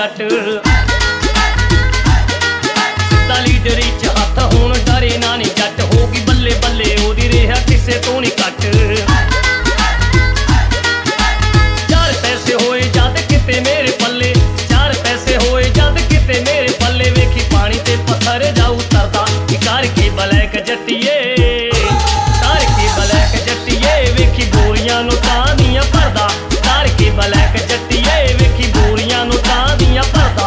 जट सिद्धा लीडर च हथ हुण डरे ना नी जट होगी बल्ले बल्ले ओदी रेहा किसे तो नहीं घट चार पैसे होए जद किते मेरे पल्ले चार पैसे होए जद किते मेरे पल्ले वेखी पानी ते पत्थर जाऊ तरदा कर के ब्लैक जट्टिए कर के ब्लैक जट्टिए वेखी बोरियां नोटां दियां भरदा कर के ब्लैक जट्टिए वेखी बोरियां नोटां दियां भरदा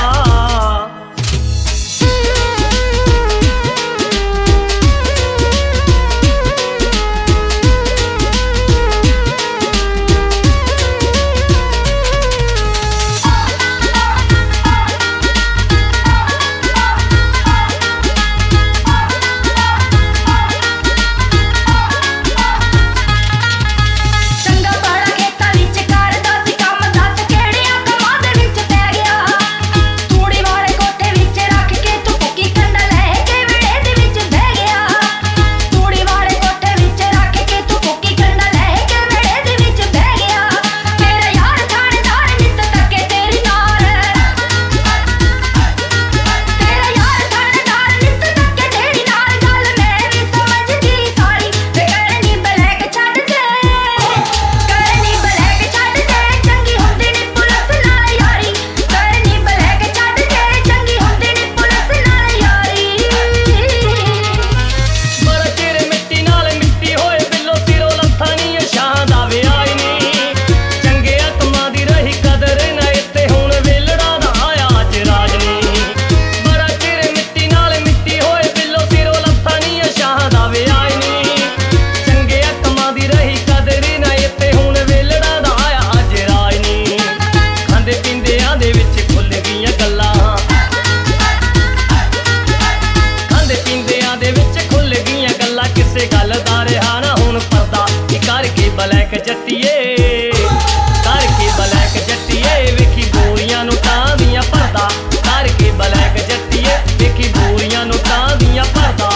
ब्लैक जट्टिए कर के ब्लैक जट्टिए वेखी बोरियां नोटां दियां भरदा कर के ब्लैक जट्टिए वेखी बोरियां नोटां दियां भरदा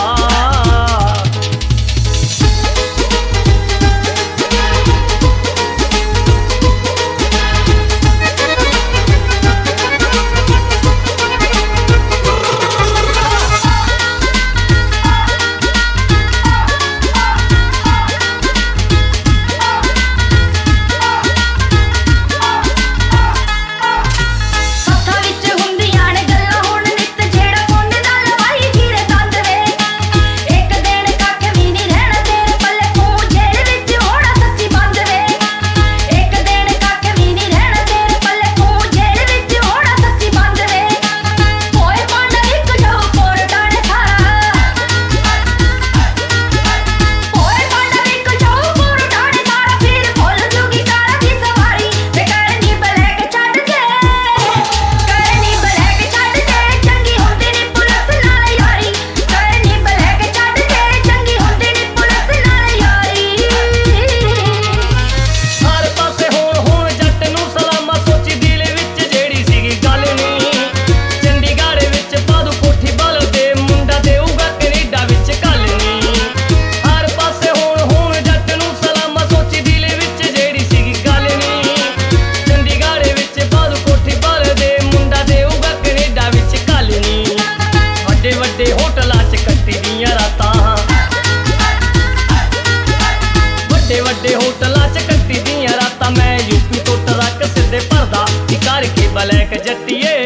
ਵੱਡੇ ਹੋਟਲਾਂ ਚ ਕੱਟੀ ਦੀਆਂ ਰਾਤਾਂ ਮੈਂ यूपी ਤੋਂ ਟਰੱਕ ਸਿੱਧੇ ਭਰਦਾ ਕਰ ਕੇ ब्लैक जट्टिए